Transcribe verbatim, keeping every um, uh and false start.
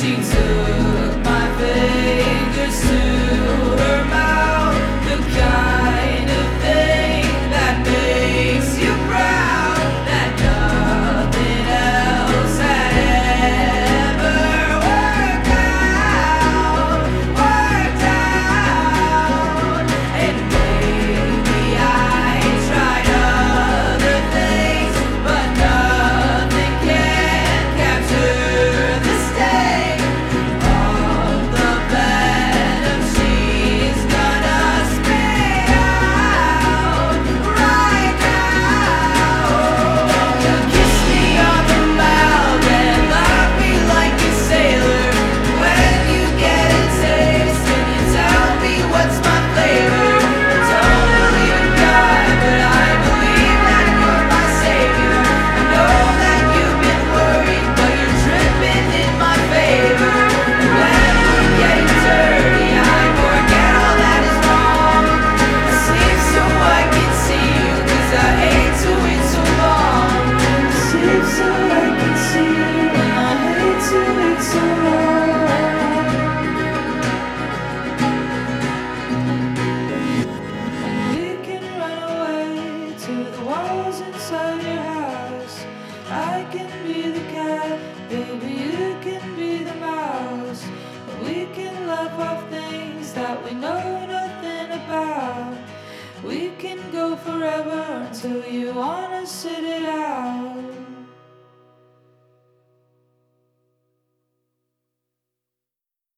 She took my fingers to her mouth, the kind of thing that makes you proud, that nothing else had ever worked out, worked out. And maybe I tried other things, but nothing can capture the sting of the venom she's gonna spit out right now. You kiss me on the mouth and lock me like a sailor. When you get a taste and you tell me what's my flavor. Don't believe in God, but I believe that you're my savior. I know that you've been worried, but you're tripping in my favor. And when we're getting dirty, I forget all that is wrong. I sleep so I can see you, 'cause I hate to wait so long. I sleep so I can see you, and I hate to wait so long. We can run away to the walls inside your house. I can be the cat, baby, you can be the mouse. We can laugh off things that we know nothing about. We can go forever until you wanna sit it out.